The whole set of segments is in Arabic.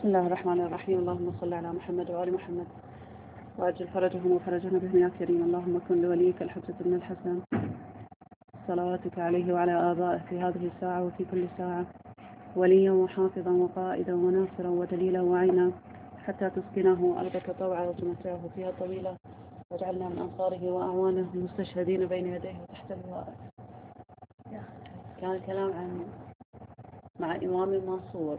بسم الله الرحمن الرحيم. اللهم صل على محمد وآل محمد وأجل فرجهم وفرجنا بهم يا كريم. اللهم كن لوليك الحجة بن الحسن صلواتك عليه وعلى آبائه في هذه الساعة وفي كل ساعة وليا وحافظا وقائدا وناصرا ودليلا وعينا حتى تسكنه أرضك طوعا وتمتعه فيها طويلا واجعلنا من أنصاره وأعوانه المستشهدين بين يديه وتحت لوائه. كان الكلام مع إمام المنصور،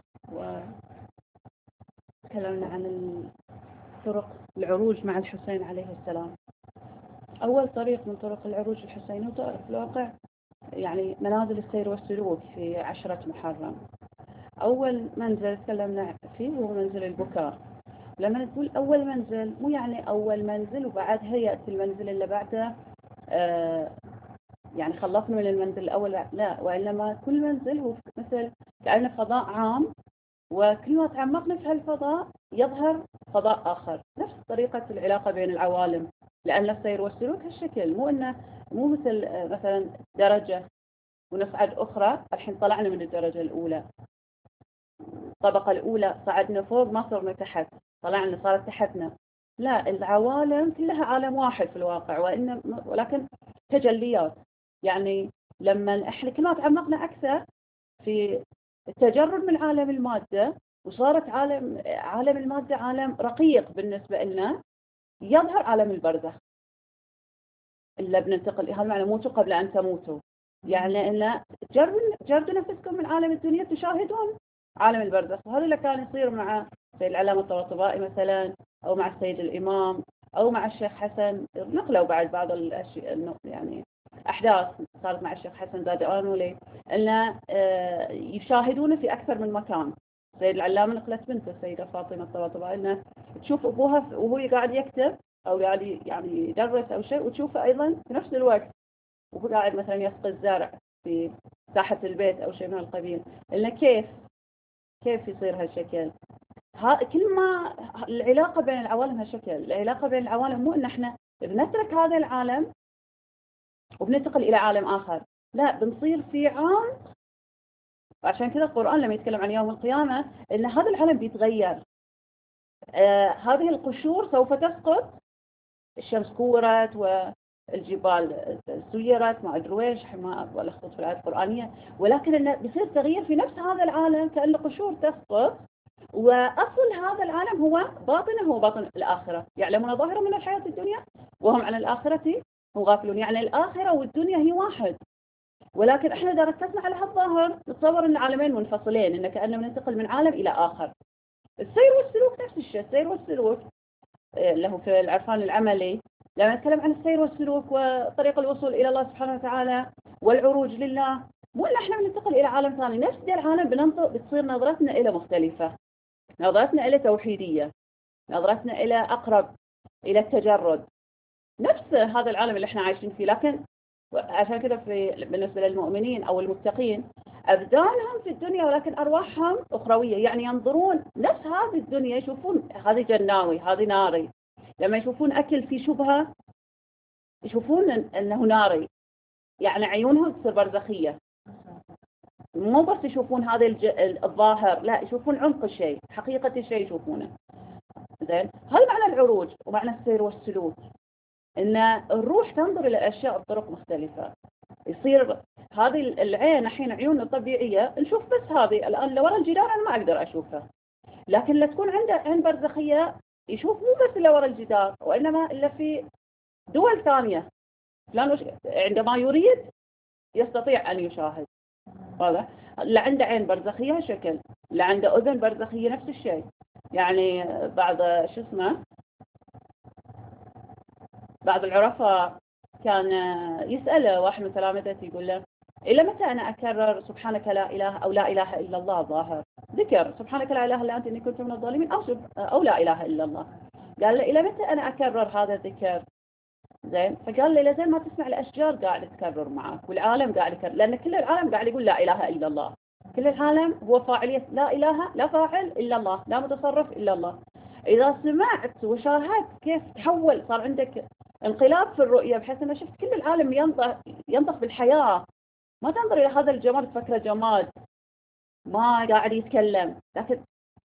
وتكلمنا عن طرق العروج مع الحسين عليه السلام. أول طريق من طرق العروج الحسيني في الواقع يعني منازل السير والسلوك في 10 محرم. أول منزل تكلمنا فيه هو منزل البكاء. لما نقول أول منزل مو يعني أول منزل وبعدها يأتي المنزل اللي بعده يعني خلصنا من المنزل الأول، لا، وإنما كل منزل هو مثل كأنه فضاء عام، وكل ما تعمقنا في هالفضاء يظهر فضاء آخر. نفس طريقة العلاقة بين العوالم، لأن السير والسلوك هالشكل، مو مثل مثلا درجة ونصعد أخرى. الحين طلعنا من الدرجة الأولى، الطبقة الأولى صعدنا فوق، ما صرنا تحت، طلعنا صارت تحتنا. لا، العوالم كلها عالم واحد في الواقع، ولكن تجليات. يعني لما احنا كل ما تعمقنا أكثر في التجرد من عالم المادة وصارت عالم المادة عالم رقيق بالنسبة لنا، يظهر عالم البرزخ إلا بننتقل. هذا معنى موتوا قبل أن تموتوا، يعني إن جردوا نفسكم من عالم الدنيا تشاهدون عالم البرزخ. وهذا اللي كان يصير مع سيد العلامة الطباطبائي مثلا، أو مع السيد الإمام، أو مع الشيخ حسن. نقلوا بعض الأشياء، يعني أحداث صارت مع الشيخ حسن زاد آنولي، إن يشاهدونه في أكثر من مكان. سيد العلامة نقلت بنته السيدة فاطمة الطباطبائي إنه تشوف أبوها وهو قاعد يكتب أو قاعد يعني يدرس أو شيء، وتشوفه أيضا في نفس الوقت وهو قاعد مثلا يسقي الزرع في ساحة البيت أو شيء من القبيل. إنه كيف يصير هالشكل. كل ما العلاقة بين العوالم هالشكل. العلاقة بين العوالم مو إن إحنا بنترك هذا العالم وبننتقل إلى عالم آخر، لا، بنصير في عمق. وعشان كذا القرآن لما يتكلم عن يوم القيامة إن هذا العالم بيتغير. هذه القشور سوف تسقط، الشمس كورت والجبال سيرت، ما أدري ويش، ما ألخبط في الآيات القرآنية، ولكن إنه بيصير تغيير في نفس هذا العالم كأن قشور تسقط. وأصل هذا العالم هو باطن الآخرة. يعلمون ظاهرا من الحياة الدنيا وهم عن الآخرة هم غافلون. يعني الآخرة والدنيا هي واحد، ولكن احنا إذا ركزنا على هالظاهر نتصور ان عالمين منفصلين، ان كأننا ننتقل من عالم إلى آخر. السير والسلوك نفس الشيء. السير والسلوك له في العرفان العملي، لما نتكلم عن السير والسلوك وطريق الوصول إلى الله سبحانه وتعالى والعروج لله، مو إن احنا بننتقل إلى عالم ثاني. نفس ده العالم بتصير نظرتنا إلى مختلفة، نظرتنا إلى توحيدية، نظرتنا إلى أقرب إلى التجرد، نفس هذا العالم اللي احنا عايشين فيه. لكن عشان كده بالنسبة للمؤمنين أو المتقين، أبدانهم في الدنيا ولكن أرواحهم أخروية. يعني ينظرون نفس هذه الدنيا، يشوفون هذه جناوي، هذه ناري. لما يشوفون أكل في شبهة يشوفون أنه ناري، يعني عيونهم تصير برزخية. مو بس يشوفون هذا الظاهر، لا، يشوفون عمق الشيء، حقيقة الشيء يشوفونه. زين، هذا معنى العروج ومعنى السير والسلوك، ان الروح تنظر الى الاشياء بطرق مختلفة. يصير هذه العين الحين عيوننا الطبيعية نشوف بس هذه الان اللي ورا الجدار انا ما اقدر اشوفها، لكن لا تكون عنده عين برزخية يشوف مو بس اللي ورا الجدار وانما اللي في دول ثانية. فلان عندما يريد يستطيع ان يشاهد. هذا اللي عنده عين برزخية شكل، اللي عنده اذن برزخية نفس الشيء. يعني بعض العرفاء كان يسأله واحد من تلامذته يقول له: إلى متى أنا أكرر سبحانك لا إله أو لا إله إلا الله؟ ظاهر ذكر سبحانك لا إله إلا أنت إني كنت من الظالمين أو لا إله إلا الله. قال له: إلى متى أنا أكرر هذا الذكر؟ زين، فقال له: إلى زين ما تسمع الأشجار قاعد تكرر معك والعالم قاعد يكرر، لأن كل العالم قاعد يقول لا إله إلا الله. كل العالم هو فاعلية لا إله، لا فاعل إلا الله، لا متصرف إلا الله. إذا سمعت وشاهدت كيف تحول، صار عندك انقلاب في الرؤية، بحيث أنه شفت كل العالم ينطق بالحياة، ما تنظر إلى هذا الجماد تفكره جماد ما قاعد يتكلم، لكن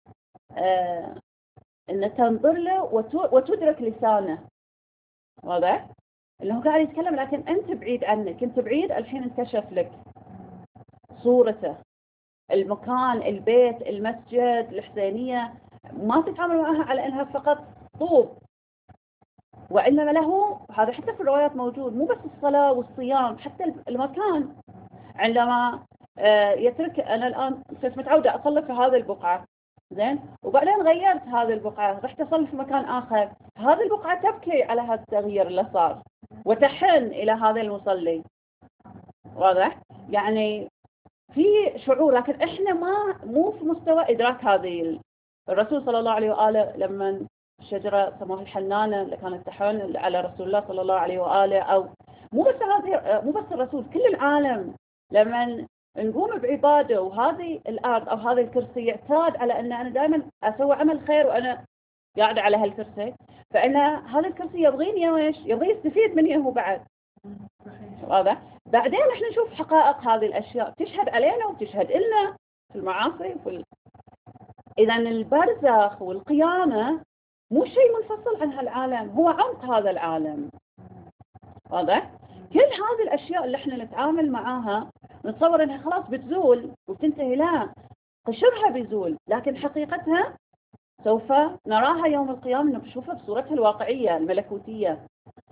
أن تنظر له وتدرك لسانه. واضح؟ اللي هو قاعد يتكلم لكن أنت بعيد عنك، أنت بعيد، الحين انكشف لك صورته، المكان، البيت، المسجد، الحسينية، ما تتعامل معها على أنها فقط طوب، وإنما له هذا حتى في الروايات موجود، مو بس الصلاة والصيام، حتى المكان. عندما يترك، أنا الآن صرت متعودة أصلي في هذه البقعة، زين، وبعدين غيرت هذه البقعة، رحت أصلي في مكان آخر، هذه البقعة تبكي على هذا التغيير اللي صار وتحن إلى هذا المصلي. واضح؟ يعني في شعور، لكن إحنا مو في مستوى إدراك هذه. الرسول صلى الله عليه وآله لما الشجرة سموها الحنانة اللي كانت تحن على رسول الله صلى الله عليه وآله، أو مو بس الرسول، كل العالم لما نقوم بعبادة وهذه الأرض أو هذا الكرسي يعتاد على أن أنا دائما أسوي عمل خير وأنا قاعدة على هالكرسي، فإن هذا الكرسي يبغيني ويش، يبغي يستفيد مني هو بعد. واضح؟ بعدين احنا نشوف حقائق هذه الأشياء تشهد علينا وتشهد إلنا في المعاصي إذا البرزخ والقيامة مو شيء منفصل عن هالعالم، هو عمق هذا العالم. واضح؟ كل هذه الأشياء اللي احنا نتعامل معاها نتصور انها خلاص بتزول وبتنتهي، لا، قشرها بيزول، لكن حقيقتها سوف نراها يوم القيامة، نشوفها بصورتها الواقعية الملكوتية،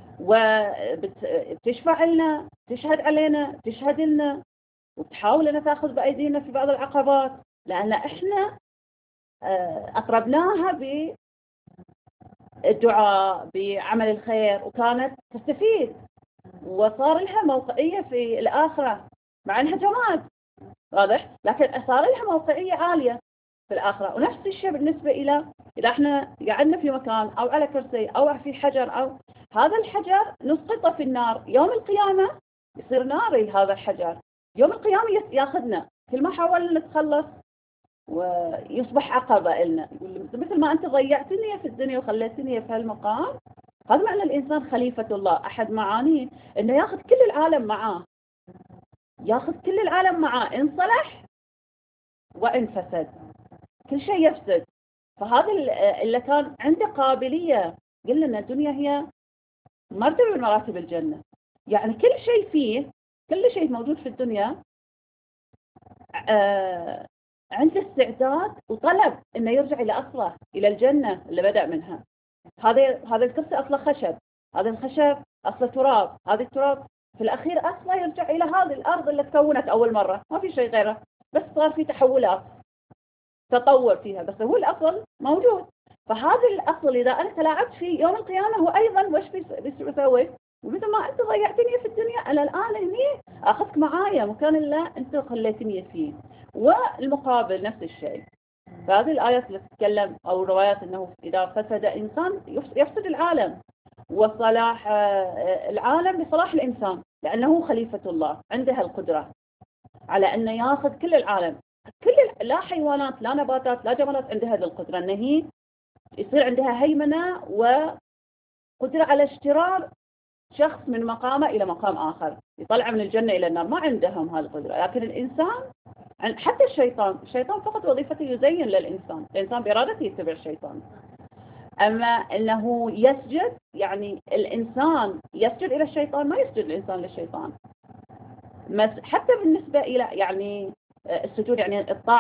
وبتشفع لنا، تشهد علينا، تشهد لنا، وبتحاول أن تأخذ بأيدينا في بعض العقبات، لأن احنا أقربناها بالدعاء، بعمل الخير، وكانت تستفيد، وصار لها موقعية في الآخرة مع أنها جماد. واضح؟ لكن صار لها موقعية عالية في الآخرة. ونفس الشيء بالنسبة إذا احنا قعدنا في مكان أو على كرسي أو في حجر، أو هذا الحجر نسقطه في النار، يوم القيامة يصير ناري هذا الحجر، يوم القيامة ياخذنا، كل ما حاولنا نتخلص ويصبح عقبة لنا، يقول مثل ما أنت ضيعتني في الدنيا وخليتني في هالمقام. هذا معنى الإنسان خليفة الله، أحد معانيه أنه ياخذ كل العالم معاه، ياخذ كل العالم معاه، إن صلح وإن فسد، كل شيء يفسد. فهذا اللي كان عنده قابلية، قلنا أن الدنيا هي مرتبة من مراتب الجنة، يعني كل شيء فيه، كل شيء موجود في الدنيا عنده استعداد وطلب انه يرجع الى اصله، الى الجنة اللي بدأ منها. هذا الكرسي اصله خشب، هذا الخشب اصله تراب، هذا التراب في الاخير اصله يرجع الى هذه الارض اللي تكونت اول مرة، ما في شيء غيره، بس صار في تحولات، تطور فيها، بس هو الاصل موجود. فهذا الاصل اذا انا تلاعبت فيه يوم القيامة، هو ايضا وش بيسوي؟ ومثل ما انت ضيعتني في الدنيا، انا الان هني اخذك معايا مكان اللي انت خليتني فيه، والمقابل نفس الشيء. فهذه الآيات اللي تتكلم أو الروايات أنه إذا فسد إنسان يفسد العالم، وصلاح العالم بصلاح الإنسان، لأنه خليفة الله عنده القدرة على أنه يأخذ كل العالم، لا حيوانات لا نباتات لا جمادات عندها هذه القدرة، أن هي يصير عندها هيمنة وقدرة على اشترار شخص من مقامه إلى مقام آخر، يطلع من الجنة إلى النار، ما عندهم هذه القدرة. لكن الإنسان، حتى الشيطان فقط وظيفته يزين للإنسان، الإنسان بإرادته يتبع الشيطان. أما أنه يسجد، يعني الإنسان يسجد إلى الشيطان، ما يسجد الإنسان للشيطان. حتى بالنسبة إلى يعني السجود، يعني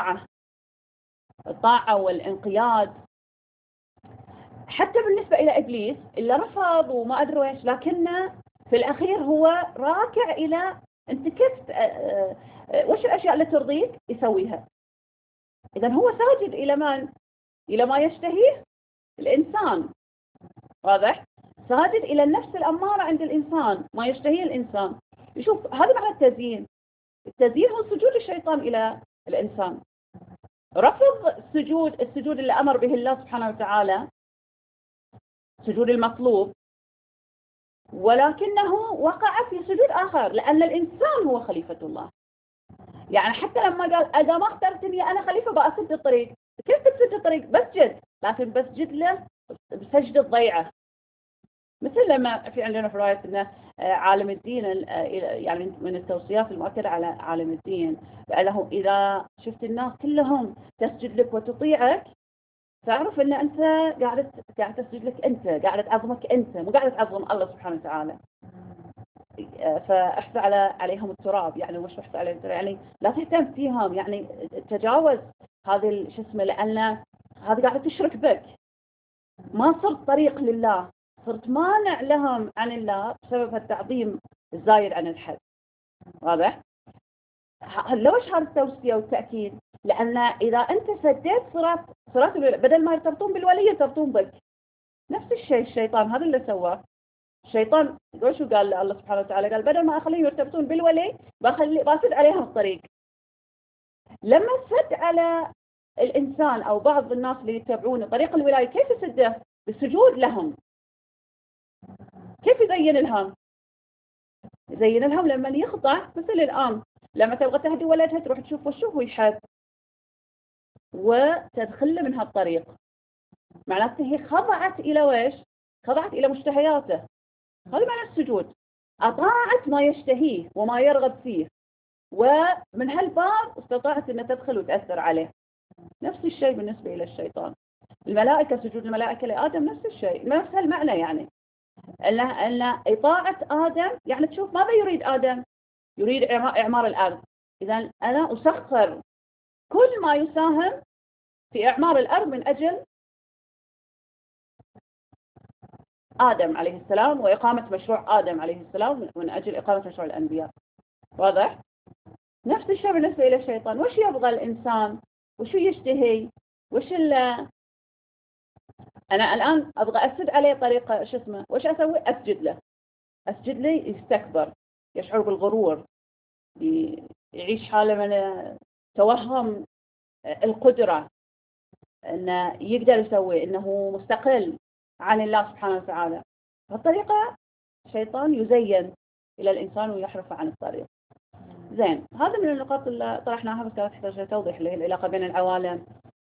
الطاعة والانقياد، حتى بالنسبة إلى إبليس اللي رفض وما أدري إيش، لكنه في الأخير هو راكع إلى أنت كيف وش الأشياء اللي ترضيك يسويها. إذن هو ساجد إلى من؟ إلى ما يشتهيه الإنسان. واضح؟ ساجد إلى النفس الأمارة عند الإنسان، ما يشتهيه الإنسان. يشوف هذا معنى التزيين. التزيين هو سجود الشيطان إلى الإنسان، رفض السجود اللي أمر به الله سبحانه وتعالى، سجود المطلوب، ولكنه وقع في سجود آخر، لأن الإنسان هو خليفة الله. يعني حتى لما قال إذا ما اخترتني أنا خليفة بأسد الطريق، كيف بتسد الطريق؟ بسجد، لكن بسجد له بسجد الضيعة. مثل لما في عندنا في رواية أنه عالم الدين، يعني من التوصيات المؤكدة على عالم الدين، لأنه إذا شفت الناس كلهم تسجد لك وتطيعك، تعرف ان انت قاعد تسجد لك انت، قاعد تعظمك انت، مو قاعد تعظم الله سبحانه وتعالى. فاحث عليهم التراب، يعني وش احث عليهم التراب؟ يعني لا تهتم فيهم، يعني تجاوز هذه شو اسمه، لان هذه قاعده تشرك بك، ما صرت طريق لله، صرت مانع لهم عن الله بسبب التعظيم الزايد عن الحد. واضح؟ ليش هذا التوصية والتأكيد؟ لأن إذا أنت سديت صراط بدل ما يرتبطون بالولي يرتبطون بك. نفس الشيء الشيطان هذا اللي سواه. الشيطان شو قال الله سبحانه وتعالى؟ قال بدل ما أخليهم يرتبطون بالولي بسد عليهم الطريق. لما سد على الإنسان أو بعض الناس اللي يتبعون طريق الولاية، كيف يسده؟ بالسجود لهم. كيف يزين لهم؟ يزين لهم لما يخضع، مثل الآن لما تبغى تهدي ولدها تروح تشوف وشو هو يحب وتدخل من هالطريق، معناته هي خضعت إلى ويش؟ خضعت إلى مشتهياته. هذا معنى السجود، أطاعت ما يشتهيه وما يرغب فيه، ومن هالباب استطاعت أن تدخل وتأثر عليه. نفس الشيء بالنسبة إلى الشيطان. الملائكة، سجود الملائكة لآدم نفس الشيء، نفس هالمعنى، يعني أن إطاعة آدم، يعني تشوف ماذا يريد آدم؟ يريد إعمار الأرض. إذا أنا أسخر كل ما يساهم في إعمار الأرض من أجل آدم عليه السلام، وإقامة مشروع آدم عليه السلام، من أجل إقامة مشروع الأنبياء. واضح؟ نفس الشيء بالنسبة إلى الشيطان. وش يبغى الإنسان؟ وشو يشتهي؟ أنا الآن أبغى أسد عليه طريقة شو اسمه، وش أسوي؟ أسجد له. أسجد لي يستكبر، يشعر بالغرور، يعيش حالة من توهم القدرة، أنه يقدر يسوي، أنه مستقل عن الله سبحانه وتعالى. بهالطريقة الشيطان يزين إلى الإنسان ويحرفه عن الطريق. زين، هذا من النقاط اللي طرحناها، بس كانت تحتاج توضيح، اللي هي العلاقة بين العوالم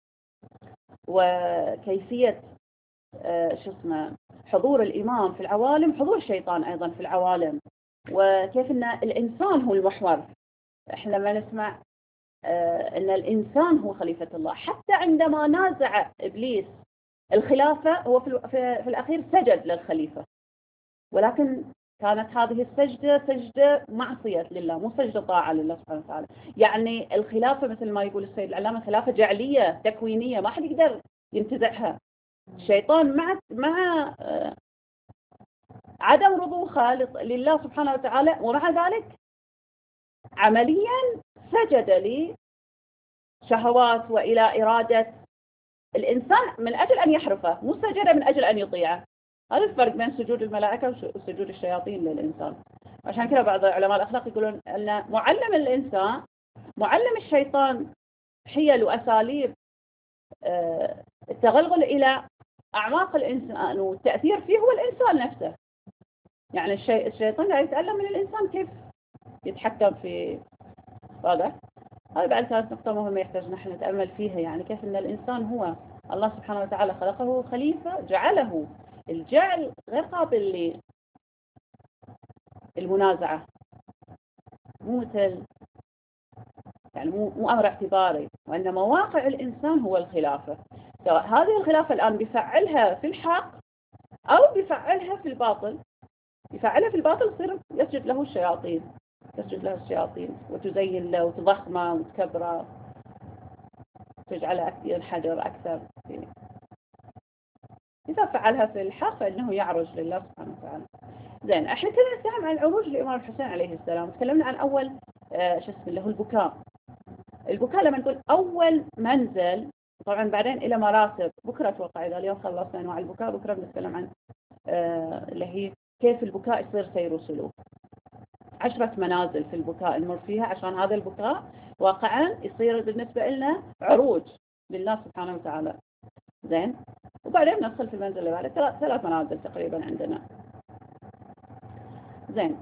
وكيفية شو اسمه حضور الإمام في العوالم، حضور الشيطان أيضا في العوالم، وكيف أن الإنسان هو المحور. إحنا لما نسمع أن الإنسان هو خليفة الله، حتى عندما نازع إبليس الخلافة، هو في الأخير سجد للخليفة، ولكن كانت هذه السجدة سجدة معصية لله، مو سجدة طاعة لله سبحانه وتعالى. يعني الخلافة مثل ما يقول السيد العلامة، خلافة جعلية تكوينية، ما حد يقدر ينتزعها. الشيطان مع عدم رضوخه لله سبحانه وتعالى، ومع ذلك عمليا سجد لشهوات وإلى إرادة الإنسان من أجل أن يحرفه، مو سجد من أجل أن يطيعه. هذا الفرق بين سجود الملائكة وسجود الشياطين للإنسان. عشان كذا بعض علماء الأخلاق يقولون أن معلم الإنسان، معلم الشيطان، حيل وأساليب التغلغل إلى أعماق الإنسان والتأثير فيه هو الإنسان نفسه. يعني الشيطان قاعد يتعلم من الإنسان كيف يتحكم في. واضح؟ هذه بعد كانت نقطة مهمة يحتاج نحن نتأمل فيها، يعني كيف أن الإنسان هو الله سبحانه وتعالى خلقه خليفة، جعله الجعل غير قابل للمنازعة، مو مثل يعني مو أمر اعتباري، وإنما واقع الإنسان هو الخلافة. سواء هذه الخلافة الآن بيفعلها في الحق أو بيفعلها في الباطل. يفعلها في الباطل يصير يسجد له الشياطين، تسجد له الشياطين وتزين له وتضخمه وتكبره، تجعله ينحدر أكثر. إذا فعلها في الحق فإنه يعرج لله سبحانه وتعالى. زين، احنا كنا نتكلم عن عروج الإمام الحسين عليه السلام. تكلمنا عن أول شو اسمه اللي هو البكاء. البكاء لما نقول أول منزل، طبعا بعدين إلى مراتب، بكرة أتوقع إذا اليوم خلصنا أنواع البكاء، بكرة بنتكلم عن اللي هي كيف البكاء يصير سير وسلوك. 10 منازل في البكاء نمر فيها عشان هذا البكاء واقعا يصير بالنسبة لنا عروج لله سبحانه وتعالى. زين، وبعدين ندخل في المنزل اللي بعده، 3 منازل تقريبا عندنا. زين،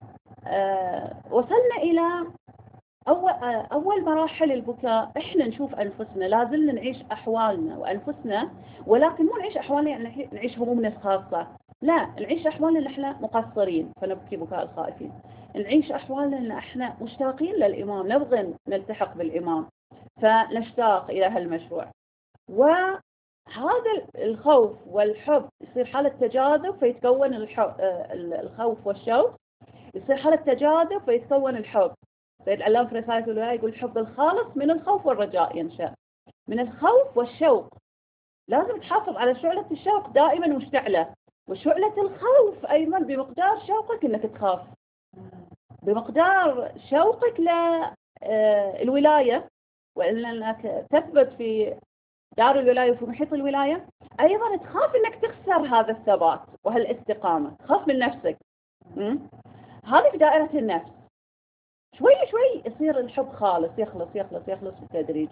وصلنا إلى أول مراحل البكاء. إحنا نشوف أنفسنا لازلنا نعيش أحوالنا وأنفسنا، ولكن مو نعيش أحوالنا يعني نعيش همومنا الخاصة، لا، نعيش أحوالنا إن إحنا مقصرين فنبكي بكاء الخائفين، نعيش أحوالنا إن إحنا مشتاقين للإمام، نبغى نلتحق بالإمام فنشتاق إلى هالمشروع، هذا الخوف والحب يصير حالة تجاذب فيتكون الخوف والشوق، يصير حالة تجاذب فيتكون الحب. سيد العلامة في رسالة الولاية يقول الحب الخالص من الخوف والرجاء ينشأ، من الخوف والشوق. لازم تحافظ على شعلة الشوق دائما مشتعلة، وشعلة الخوف أيضا بمقدار شوقك أنك تخاف، بمقدار شوقك للولاية وأنك تثبت في دار الولاية وفي محيط الولاية، أيضا تخاف أنك تخسر هذا الثبات وهالاستقامة، تخاف من نفسك. هذه في دائرة النفس. شوي شوي يصير الحب خالص، يخلص يخلص يخلص بالتدريج.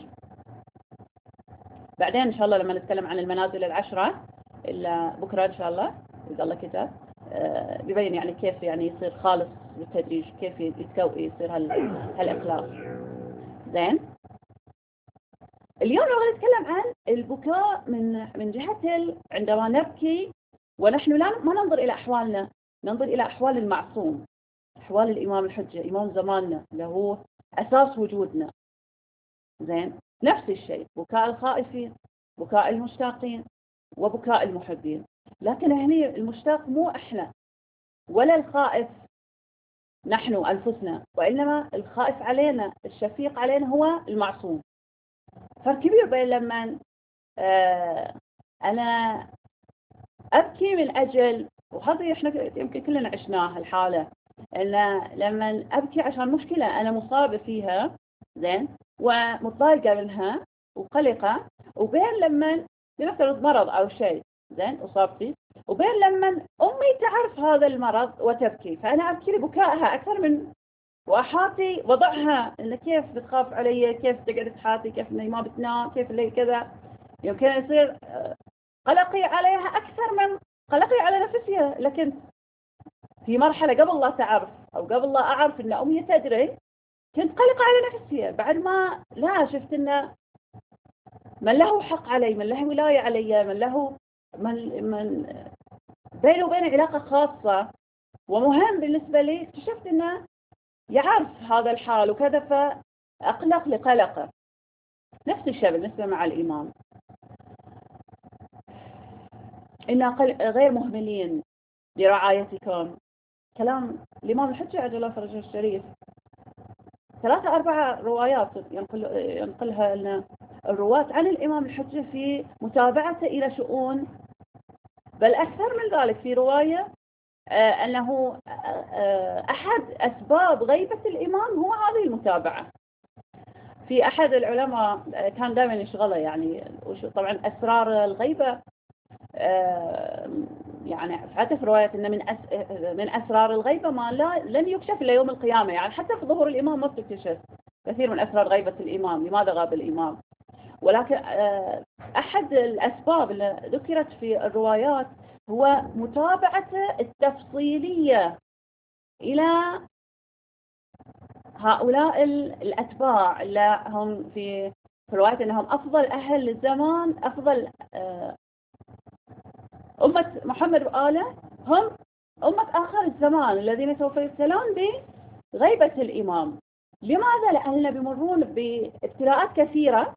بعدين إن شاء الله لما نتكلم عن المنازل العشرة إلا بكرة إن شاء الله إذا الله كتب، بيبين يعني كيف يعني يصير خالص بالتدريج، كيف يصير هالإخلاص. زين، اليوم نبغى نتكلم عن البكاء من جهة عندما نبكي ونحن ما ننظر إلى أحوالنا، ننظر إلى أحوال المعصوم، أحوال الإمام الحجة إمام زماننا اللي هو أساس وجودنا. زين، نفس الشيء، بكاء الخائفين، بكاء المشتاقين، وبكاء المحبين. لكن هني المشتاق مو إحنا ولا الخائف نحن أنفسنا، وإنما الخائف علينا الشفيق علينا هو المعصوم. فرق كبير بين لما أنا أبكي من أجل، وهذا إحنا يمكن كلنا عشناها الحالة، إن لما أبكي عشان مشكلة أنا مصابة فيها، زين، ومتضايقة منها وقلقة، وبين لما لنفترض مرض أو شيء زين أصاب فيه، وبين لما أمي تعرف هذا المرض وتبكي، فأنا أبكي لبكائها أكثر من وأحاتي وضعها، إن كيف بتخاف علي، كيف تقعد تحاتي، كيف إني ما بتنام، كيف اللي كذا. يمكن يصير قلقي عليها أكثر من قلقي على نفسها. لكن في مرحلة قبل لا تعرف أو قبل لا أعرف إن أمي تدري، كنت قلقة على نفسي. بعد ما لا شفت إن من له حق علي، من له ولاية علي، من له من بينه وبين علاقة خاصة ومهم بالنسبة لي، اكتشفت إنه يعرف هذا الحال وكذا، فأقلق لقلقه. نفس الشيء بالنسبة مع الإمام، إن غير مهملين لرعايتكم. كلام الإمام الحجة عجل الله فرجه الشريف، 3-4 روايات ينقلها لنا الرواة عن الإمام الحجة في متابعته إلى شؤون، بل أكثر من ذلك في رواية أنه أحد أسباب غيبة الإمام هو هذه المتابعة. في أحد العلماء كان دائما يشغله يعني طبعا أسرار الغيبة، يعني حتى في رواية إن من أسرار الغيبة ما لن يكشف إلا يوم القيامة. يعني حتى في ظهور الإمام ما بتكتشف كثير من أسرار غيبة الإمام، لماذا غاب الإمام. ولكن أحد الأسباب اللي ذكرت في الروايات هو متابعته التفصيلية إلى هؤلاء الأتباع اللي هم في رواية أنهم أفضل أهل الزمان، أفضل أمة محمد وآله، هم أمة آخر الزمان الذين سوف يبتلون بغيبة الإمام. لماذا؟ لأننا بيمرون بابتلاءات كثيرة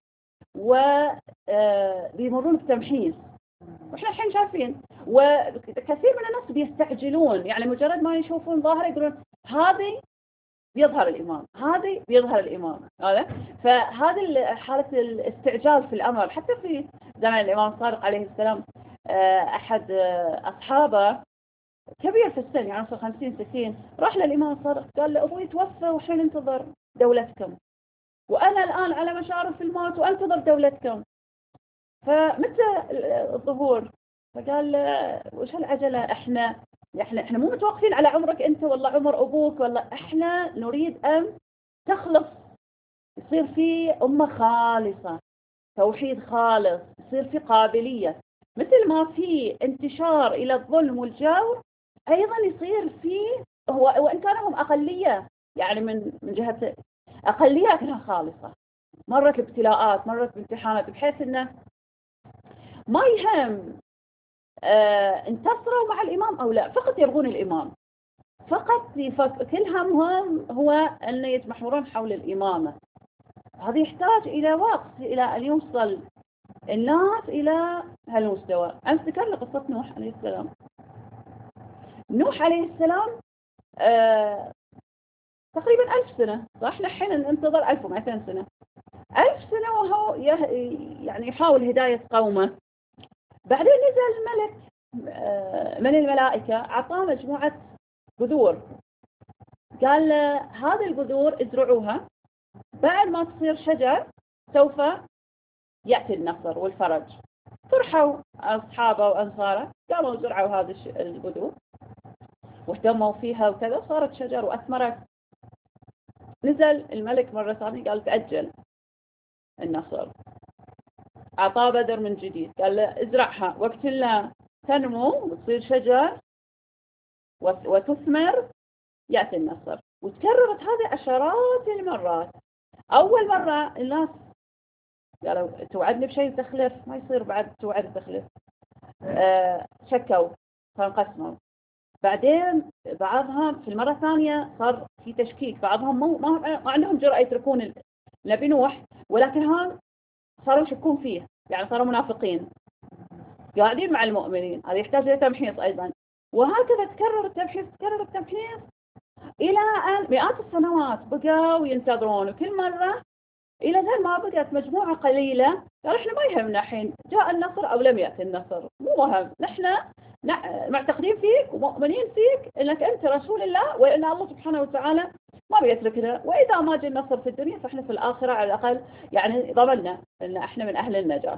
وبيمرون بتمحيص، وإحنا الحين شايفين، وكثير من الناس بيستعجلون، يعني مجرد ما يشوفون ظاهرة يقولون هذه بيظهر الإمام، هذه بيظهر الإمام هذا. فهذه حالة الاستعجال في الأمر. حتى في زمن الإمام الصادق عليه السلام، أحد أصحابه كبير في السن، يعني 50-60، راح للإمام الصادق قال له أبوي توفى وحين انتظر دولتكم، وأنا الآن على مشارف الموت وأنتظر دولتكم، فمتى الظهور؟ فقال وش هالعجلة، احنا مو متوقفين على عمرك انت والله عمر ابوك، والله احنا نريد ان تخلص، يصير في امة خالصة، توحيد خالص، يصير في قابلية. مثل ما في انتشار الى الظلم والجور، ايضا يصير في وان كانوا هم اقلية، يعني من جهة اقلية لكنها خالصة، مرت الابتلاءات، مرت بامتحانات، بحيث انه ما يهم انتصروا مع الإمام أو لا، فقط يبغون الإمام، فقط كل همهم هو أن يتمحورون حول الإمامة. هذا يحتاج إلى وقت إلى أن يوصل الناس إلى هالمستوى. أمس ذكرنا قصة نوح عليه السلام. نوح عليه السلام تقريبا 1000 سنة، صح؟ نحن ننتظر 1200 سنة. 1000 سنة وهو يعني يحاول هداية قومه. بعدين نزل ملك من الملائكة، أعطاه مجموعة بذور، قال له هذه البذور ازرعوها، بعد ما تصير شجر سوف يأتي النصر والفرج. فرحوا أصحابه وأنصاره، قاموا زرعوا هذه البذور واهتموا فيها وكذا، صارت شجر وأثمرت. نزل الملك مرة ثانية قال تأجل النصر، أعطاه بذر من جديد، قال له ازرعها وقت لا تنمو وتصير شجر وتثمر يأتي النصر. وتكررت هذه عشرات المرات. أول مرة الناس قالوا توعدني بشيء تخلف، ما يصير بعد توعد تخلف. شكوا فانقسموا. بعدين بعضهم في المرة الثانية صار في تشكيك، بعضهم ما عندهم جرأة يتركون نبي نوح، ولكن هون صاروا يشكون فيه، يعني صاروا منافقين قاعدين مع المؤمنين. هذا يحتاج إلى تمحيص أيضا. وهكذا تكرر التمحيص إلى أن مئات السنوات بقوا ينتظرون، وكل مرة إلى ذلك ما بقت مجموعة قليلة قال إحنا ما يهمنا الحين جاء النصر أو لم يأتي النصر، مو مهم، نحن معتقدين فيك ومؤمنين فيك إنك أنت رسول الله، وإن الله سبحانه وتعالى ما بيتركنا، وإذا ما جاء النصر في الدنيا فإحنا في الآخرة على الأقل يعني ضمننا إن إحنا من أهل النجاة.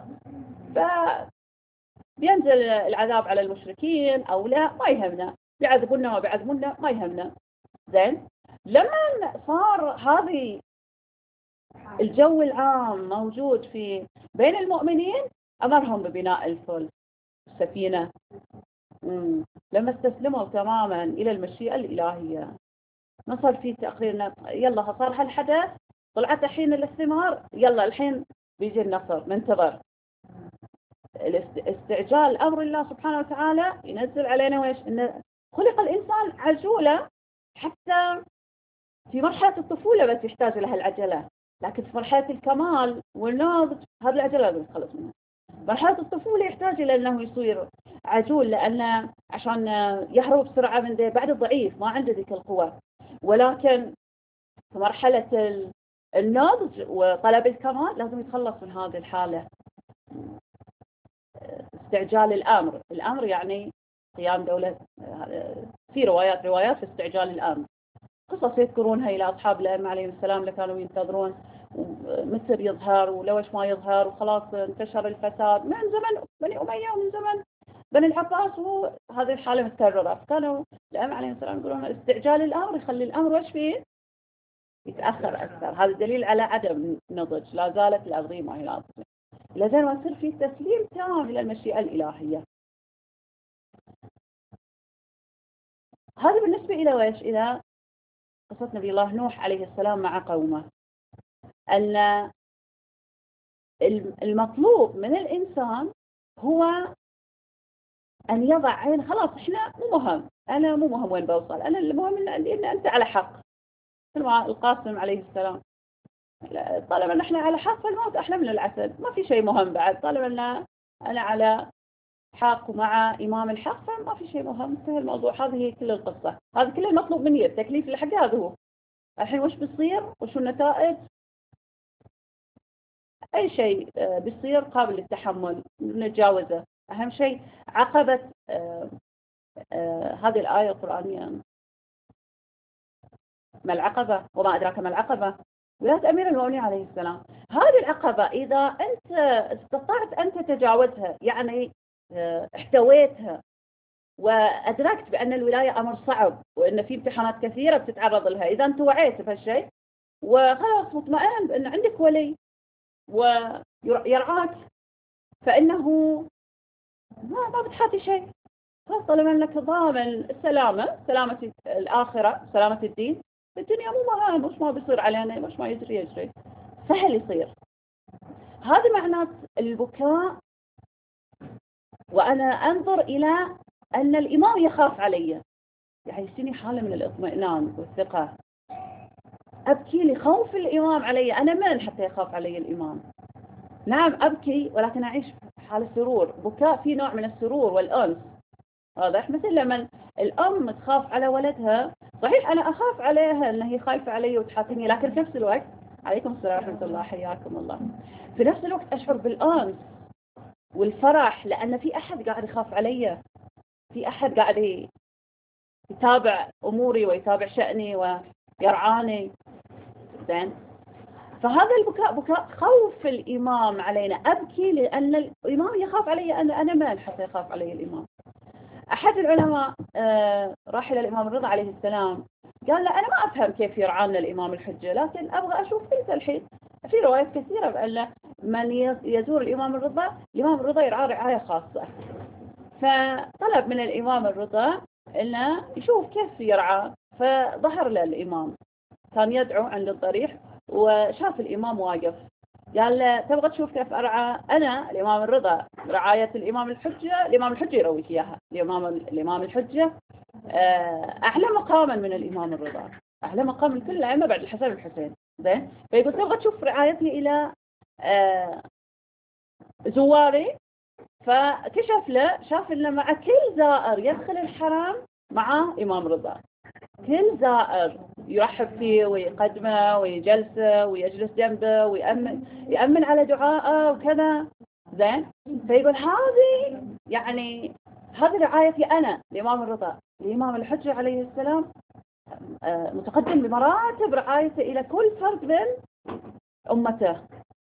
فبينزل العذاب على المشركين أو لا ما يهمنا، بيعذبونا ما بيعذبونا ما يهمنا. زين، لما صار هذه الجو العام موجود في بين المؤمنين، أمرهم ببناء الفلك السفينة. لما استسلموا تماما إلى المشيئة الإلهية، ما صار في تأخير، يلا صار هالحدث، طلعت الحين الثمار، يلا الحين بيجي النصر، ننتظر. استعجال أمر الله سبحانه وتعالى ينزل علينا ويش؟ إن خلق الإنسان عجولة، حتى في مرحلة الطفولة بس يحتاج لها العجلة، لكن في مرحلة الكمال والنضج هذه العجلة لازم يتخلص منها. مرحلة الطفولة يحتاج إلى أنه يصير عجول، لأن عشان يهرب بسرعة من ذي بعد ضعيف ما عنده ذيك القوة. ولكن في مرحلة النضج وطلب الكمال لازم يتخلص من هذه الحالة. استعجال الأمر يعني قيام دولة. في روايات في استعجال الأمر، قصص يذكرونها إلى أصحاب الأئمة عليهم السلام اللي كانوا ينتظرون مصر يظهر ولوش ما يظهر، وخلاص انتشر الفساد من زمن بني أمية ومن زمن بني العباس، وهذه الحالة متكررة. فكانوا الأئمة عليهم السلام يقولون استعجال الأمر يخلي الأمر وش فيه يتأخر أكثر. هذا دليل على عدم نضج، لا زالت الأرضية ما هي ناضجة، لازال ما يصير فيه تسليم تام إلى المشيئة الإلهية. هذا بالنسبة إلى ويش؟ إلى قصة نبي الله نوح عليه السلام مع قومه. أن المطلوب من الإنسان هو أن يضع عين، خلاص إحنا مو مهم، أنا مو مهم وين بوصل، أنا المهم إن أنت على حق. مثل القاسم عليه السلام، طالما أن إحنا على حق فالموت أحلى من العسل، ما في شيء مهم بعد، طالما أن أنا على حق ومع إمام الحق فما في شيء مهم، انتهى الموضوع. هذه هي كل القصة، هذا كل المطلوب مني، التكليف اللي حقه هذا هو. الحين وش بيصير وشو النتائج؟ أي شيء بيصير قابل للتحمل نتجاوزه. أهم شيء عقبة هذه الآية القرآنية، ما العقبة وما أدراك ما العقبة، ولاة أمير المؤمنين عليه السلام. هذه العقبة إذا أنت استطعت أن تتجاوزها، يعني احتويتها وأدركت بأن الولاية أمر صعب وأن في امتحانات كثيرة بتتعرض لها، إذا أنت وعيت بهالشيء وخلاص مطمئن بأن عندك ولي ويرعاك، فإنه ما بتحاتي شيء، طالما أنك ضامن السلامة، سلامة الآخرة، سلامة الدين، الدنيا مو مهم وش ما بيصير علينا، وش ما يجري سهل يصير. هذا معنات البكاء وأنا أنظر إلى أن الإمام يخاف علي، يعني يجيني حالة من الاطمئنان والثقة، أبكي لخوف الإمام علي. أنا من حتى يخاف علي الإمام؟ نعم أبكي ولكن أعيش حال سرور، بكاء في نوع من السرور والأنس. واضح؟ مثل لما الأم تخاف على ولدها، صحيح أنا أخاف عليها أن هي خايفة علي وتحاكمني، لكن في نفس الوقت، عليكم السلام ورحمة الله، حياكم الله، في نفس الوقت أشعر بالأنس والفرح، لأن في أحد قاعد يخاف علي، في أحد قاعد يتابع أموري ويتابع شأني ويرعاني. زين؟ فهذا البكاء بكاء خوف الإمام علينا. أبكي لأن الإمام يخاف علي، أنا من حتى يخاف علي الإمام. أحد العلماء راح إلى الإمام الرضا عليه السلام، قال له أنا ما أفهم كيف يرعانا الإمام الحجة، لكن أبغى أشوف أنت الحين. في روايات كثيرة بأن من يزور الإمام الرضا يرعاه رعاية خاصة. فطلب من الإمام الرضا أنه يشوف كيف يرعى، فظهر له الإمام كان يدعو عند الضريح، وشاف الإمام واقف، قال له تبغى تشوف كيف أرعى أنا الإمام الرضا رعاية الإمام الحجة يرويك إياها. الإمام الحجة أعلى مقاما من الإمام الرضا، أعلى مقام من كل الأئمة بعد الحسن والحسين. زين؟ فيقول تبغى تشوف رعايتي إلى زواري؟ فكشف له، شاف إنه مع كل زائر يدخل الحرم معاه إمام رضا، كل زائر يرحب فيه ويقدمه ويجلسه ويجلس جنبه ويأمن على دعائه وكذا. زين؟ فيقول هذه رعايتي أنا الإمام الرضا. الإمام الحجة عليه السلام متقدم بمراتب رعايته إلى كل فرد من أمته.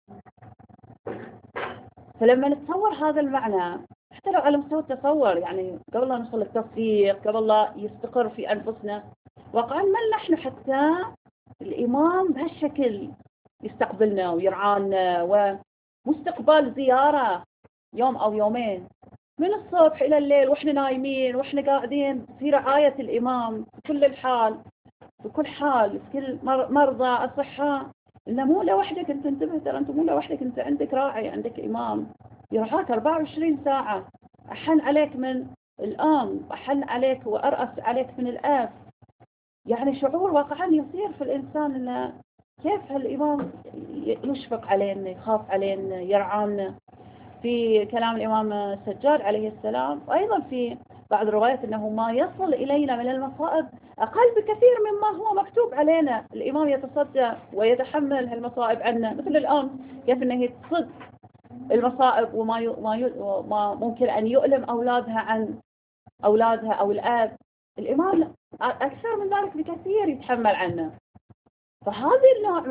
فلما نتصور هذا المعنى، حتى لو على مستوى التصور، يعني قبل لا نوصل للتصديق، قبل لا يستقر في أنفسنا، واقعا من نحن حتى الإمام بهالشكل يستقبلنا ويرعانا، ومستقبل زيارة يوم أو يومين من الصبح إلى الليل، وإحنا نايمين وإحنا قاعدين في رعاية الإمام في كل الحال، في كل حال، في كل مرضى أصحاء. إنه مو لوحدك أنت، انتبه ترى أنت مو لوحدك، أنت عندك راعي، عندك إمام يرعاك 24 ساعة، أحن عليك من الأم، أحن عليك وأرأف عليك من الأب. يعني شعور واقعا يصير في الإنسان إنه كيف هالإمام يشفق علينا، يخاف علينا، يرعانا. في كلام الإمام السجاد عليه السلام، وأيضا في بعض الروايات أنه ما يصل إلينا من المصائب أقل بكثير مما هو مكتوب علينا. الإمام يتصدى ويتحمل هالمصائب عنا، مثل الأم كيف أنه تصد المصائب وما ممكن أن يؤلم أولادها عن أولادها أو الآب. الإمام أكثر من ذلك بكثير يتحمل عنا. فهذا النوع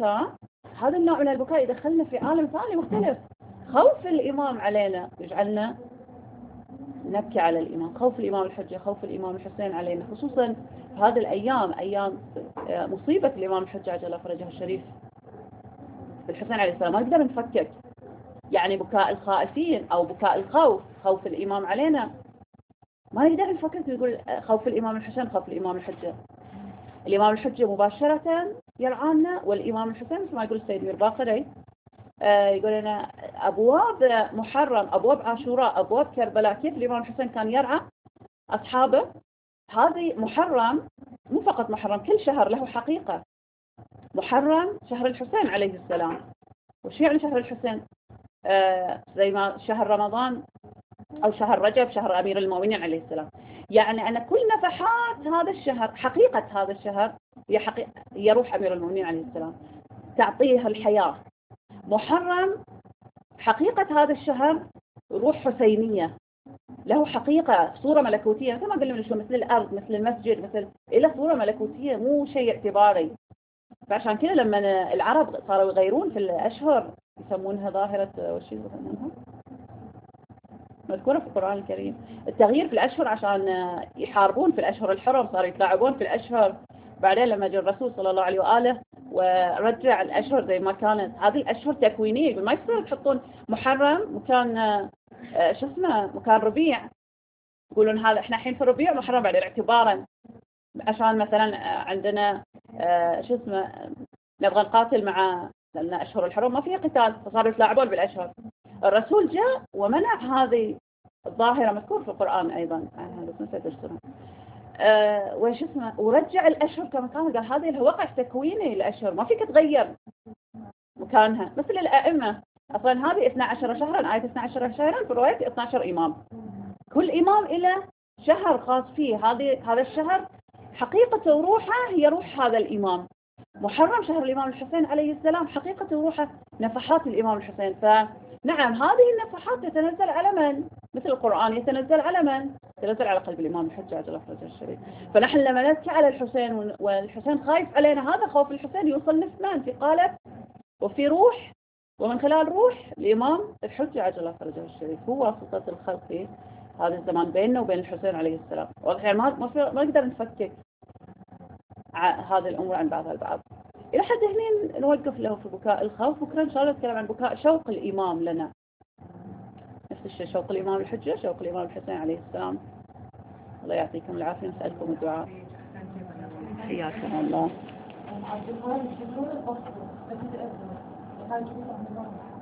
من البكاء يدخلنا في عالم ثاني مختلف. خوف الإمام علينا يجعلنا نبكي على الإمام، خوف الإمام الحجة، خوف الإمام الحسين علينا، خصوصا في هذه الأيام، أيام مصيبة الإمام الحجة عجل فرجه الشريف بالحسين عليه السلام. ما نقدر نفكك يعني بكاء الخائفين أو بكاء الخوف، خوف الإمام علينا، ما نقدر نفكك نقول خوف الإمام الحسين، خوف الإمام الحجة. الإمام الحجة مباشرة يرعانا، والإمام الحسين مثل ما يقول السيد ميرباقري يقول لنا أبواب محرم، أبواب عاشوراء، أبواب كربلاء، كيف الإمام الحسين كان يرعى أصحابه. هذه محرم، مو فقط محرم، كل شهر له حقيقة. محرم شهر الحسين عليه السلام. وش يعني شهر الحسين؟ زي ما شهر رمضان أو شهر رجب شهر أمير المؤمنين عليه السلام. يعني أن كل نفحات هذا الشهر، حقيقة هذا الشهر هي روح أمير المؤمنين عليه السلام، تعطيها الحياة. محرم حقيقة هذا الشهر روح حسينية، له حقيقة، صورة ملكوتية، مثل ما قلنا شو، مثل الأرض، مثل المسجد، مثل إلى صورة ملكوتية، مو شيء اعتباري. فعشان كذا لما العرب صاروا يغيرون في الأشهر يسمونها ظاهرة وش يسمونها، مذكورة في القرآن الكريم، التغيير في الأشهر عشان يحاربون في الأشهر الحرم، صاروا يتلاعبون في الأشهر. بعدين لما جاء الرسول صلى الله عليه وآله ورجع الأشهر زي ما كانت، هذه الأشهر تكوينية، ما يصير تحطون محرم مكان شو اسمه مكان ربيع، يقولون هذا احنا الحين في ربيع محرم بعدين اعتبارا عشان مثلا عندنا شو اسمه نبغى نقاتل مع، لأن أشهر الحرم ما فيها قتال، فصاروا يتلاعبون بالأشهر. الرسول جاء ومنع هذه الظاهرة، مذكور في القرآن أيضا عنها بس نسيت اسمها، وش اسمه، ورجع الأشهر كما كانت، قال هذه الوقع تكويني الأشهر ما فيك تغير مكانها. مثل الأئمة أصلا هذه 12 شهرا، آية 12 شهرا في رواية 12 إمام، كل إمام إلى شهر خاص فيه. هذا الشهر حقيقته وروحه هي روح هذا الإمام. محرم شهر الإمام الحسين عليه السلام حقيقته وروحه نفحات الإمام الحسين. فنعم هذه النفحات تتنزل على من؟ مثل القرآن يتنزل على من؟ يتنزل على قلب الإمام الحجة عجل فرجه الشريف. فنحن لما نبكي على الحسين والحسين خايف علينا، هذا خوف الحسين يوصل في من؟ في قالب وفي روح، ومن خلال روح الإمام الحجة عجل فرجه الشريف هو واسطة الخلق في هذا الزمان بيننا وبين الحسين عليه السلام. واضح يعني ما نقدر نفكك هذه الأمور عن بعضها البعض. إلى حد هنا نوقف له في بكاء الخوف. بكرة إن شاء الله نتكلم عن بكاء شوق الإمام لنا، نفس الشيء شوق الإمام الحجة، شوق الإمام الحسين عليه السلام. الله يعطيكم العافية، نسألكم الدعاء. حياكم الله.